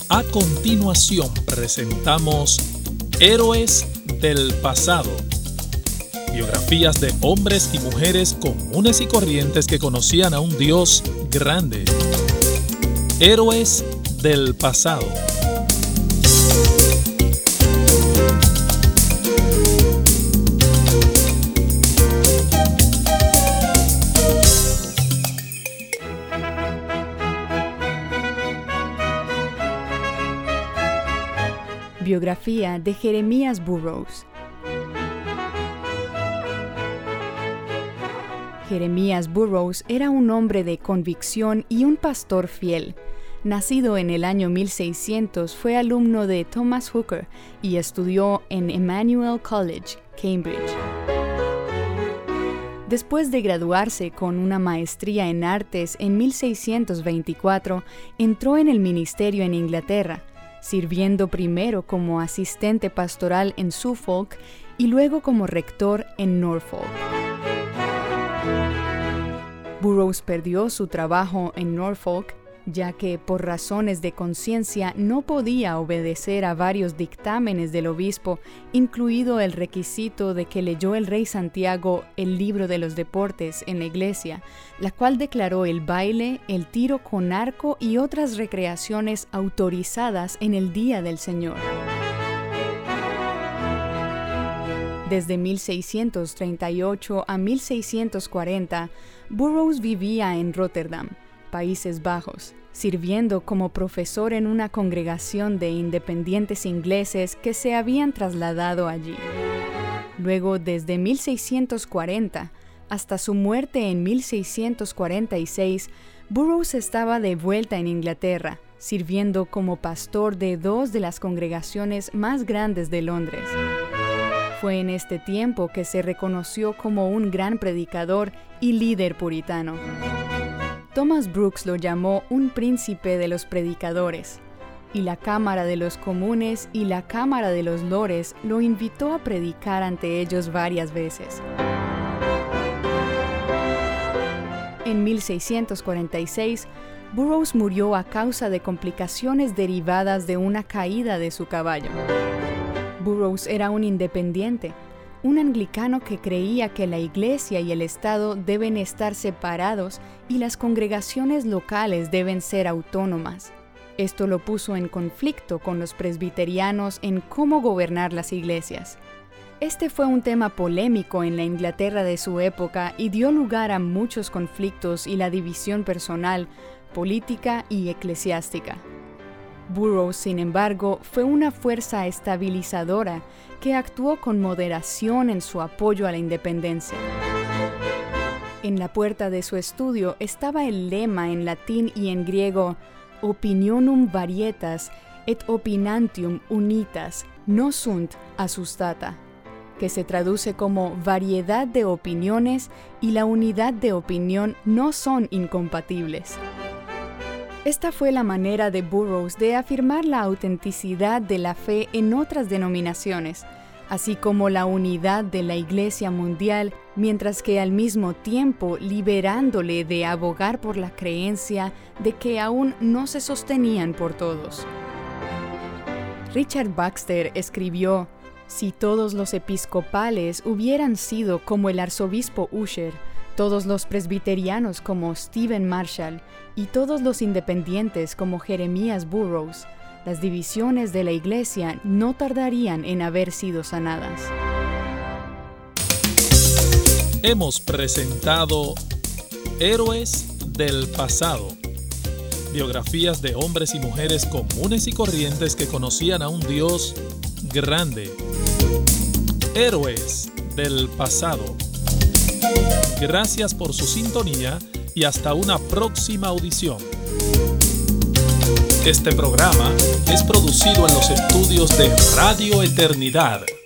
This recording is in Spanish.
A continuación presentamos Héroes del Pasado. Biografías de hombres y mujeres comunes y corrientes que conocían a un Dios grande. Héroes del Pasado. Biografía de Jeremías Burroughs. Jeremías Burroughs era un hombre de convicción y un pastor fiel. Nacido en el año 1600, fue alumno de Thomas Hooker y estudió en Emmanuel College, Cambridge. Después de graduarse con una maestría en artes en 1624, entró en el ministerio en Inglaterra, sirviendo primero como asistente pastoral en Suffolk y luego como rector en Norfolk. Burroughs perdió su trabajo en Norfolk, ya que por razones de conciencia no podía obedecer a varios dictámenes del obispo, incluido el requisito de que leyó el rey Santiago el libro de los deportes en la iglesia, la cual declaró el baile, el tiro con arco y otras recreaciones autorizadas en el Día del Señor. Desde 1638 a 1640, Burroughs vivía en Rotterdam, Países Bajos, sirviendo como profesor en una congregación de independientes ingleses que se habían trasladado allí. Luego, desde 1640 hasta su muerte en 1646, Burroughs estaba de vuelta en Inglaterra, sirviendo como pastor de dos de las congregaciones más grandes de Londres. Fue en este tiempo que se reconoció como un gran predicador y líder puritano. Thomas Brooks lo llamó un príncipe de los predicadores, y la Cámara de los Comunes y la Cámara de los Lores lo invitó a predicar ante ellos varias veces. En 1646, Burroughs murió a causa de complicaciones derivadas de una caída de su caballo. Burroughs era un independiente, un anglicano que creía que la Iglesia y el Estado deben estar separados y las congregaciones locales deben ser autónomas. Esto lo puso en conflicto con los presbiterianos en cómo gobernar las iglesias. Este fue un tema polémico en la Inglaterra de su época y dio lugar a muchos conflictos y la división personal, política y eclesiástica. Burroughs, sin embargo, fue una fuerza estabilizadora que actuó con moderación en su apoyo a la independencia. En la puerta de su estudio estaba el lema en latín y en griego Opinionum varietas et opinantium unitas no sunt assustata, que se traduce como variedad de opiniones y la unidad de opinión no son incompatibles. Esta fue la manera de Burroughs de afirmar la autenticidad de la fe en otras denominaciones, así como la unidad de la Iglesia mundial, mientras que al mismo tiempo liberándole de abogar por la creencia de que aún no se sostenían por todos. Richard Baxter escribió: «Si todos los episcopales hubieran sido como el arzobispo Usher, todos los presbiterianos como Stephen Marshall y todos los independientes como Jeremías Burroughs, las divisiones de la Iglesia no tardarían en haber sido sanadas». Hemos presentado Héroes del Pasado. Biografías de hombres y mujeres comunes y corrientes que conocían a un Dios grande. Héroes del Pasado. Gracias por su sintonía y hasta una próxima audición. Este programa es producido en los estudios de Radio Eternidad.